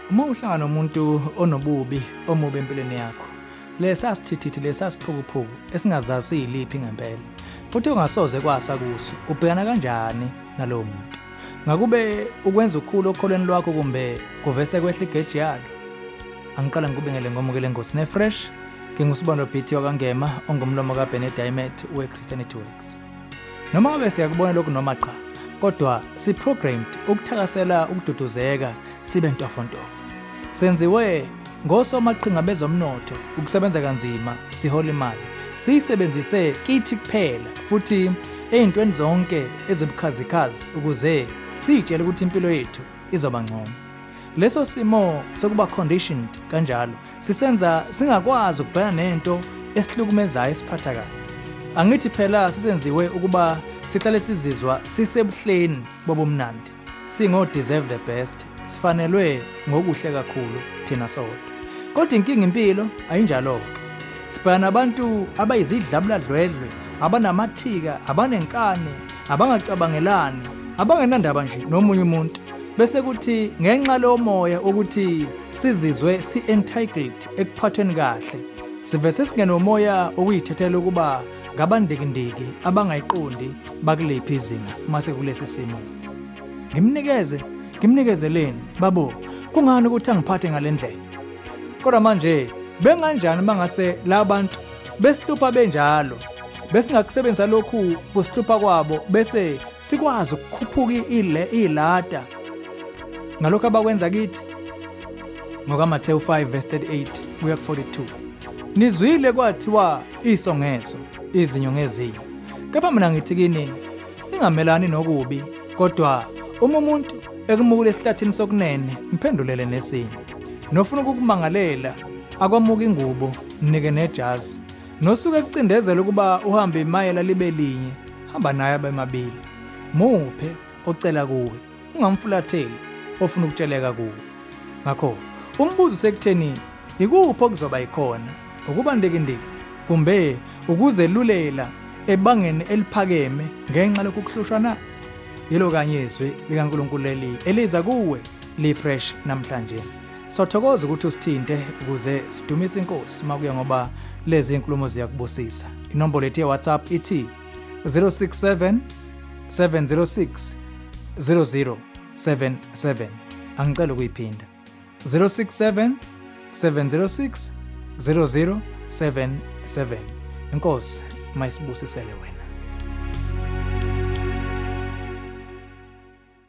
Uma uhlangana nomuntu onobubi omubi empilweni yakho, lesa sithithithi lesa siphukuphuku esingazazi yiliphi ngempela, futhi ungasoze kwasa kuso, ubhekana kanjani nalowo muntu? Ngakube ukwenza ukukhulu okholweni lwakho kumbe kuvese kwehle igeji yalo? Angiqala ngikubingele ngomukele ngosine fresh, ngingusibonda BT wakangema ongumlomo kaBenedict weChristianity Works. Noma ngabe siyakubona lokhu noma cha, kodwa si-programmed ukuthakasela ukududuzeka sibe ntofontofo. Senziwe ngosomaqhinga bezomnotho ukusebenza kanzima sihola imali. Siyisebenzise kithi kuphela futhi ezintweni zonke ezibukhazikhazi ukuze siyitshele ukuthi impilo yethu izoba ngcono. Leso simo sokuba conditioned kanjalo sisenza singakwazi ukubhekana nento esihlukumezayo esiphatha kabi. Angithi phela sisenziwe ukuba sihlale sizizwa sisebuhleni bobumnandi. Singo deserve the best, sifanelwe ngokuhle kakhulu thina sodwa. Kodwa inkinga impilo ayinjalo. Sibhekana nabantu abayizidlabuladlwedlwe, abanamathika, abanenkani, abangacabangelani, abangenandaba nje nomunye umuntu. Bese kuthi ngenxa lo moya ukuthi sizizwe si-entitled ekuphathweni kahle, sivese singena umoya okuyithethela ukuba ngabandikindiki abangayiqondi bakulephi izinga mase kulesi simo. Ngimnikezeni babo, kungani ukuthi angiphathe ngalendlela? Kodwa manje benganjani mangase labantu besihlupha benjalo, besingakusebenzisa lokhu kusihlupha kwabo bese sikwazi ukukhuphuka ilata ngalokho abakwenza kithi? NgokaMathewu 5:38 kuya ku-42. Nizwile kwathiwa isongezo izinyo ngezinyo. Kepha mina ngithi kini, ningamelani nokubi, kodwa uma umuntu ekumukule esihlathini sokunene mphendulele nesinye. Nofuna ukukumangalela akwamuka ingubo nike nejazi. Nosuke ekucindezela ukuba uhambe imayela libe linye, hamba naye abemabili. Muphe ocela kuwe, ungamfulatheli ofuna ukutsheleka kuwe. Ngakho umbuzo sekutheni, ikuphi okuzoba ikhona? Ukubandikindiki kumbe ukuzelulela ebangeni eliphakeme ngenxa lokuhlushwa na? Yilo kanye izwi likaNkulunkulu eliza kuwe li-fresh namhlanje. Sothokoza ukuthi usithinte ukuze sidumise inkosi makuya ngoba lezi inkulumo ziyakubusisa. Inombolo yethu ye-WhatsApp ithi 067 706 0077. Angicela ukuyiphinda 067 706 0077. Inkosi mayisibusisele wena.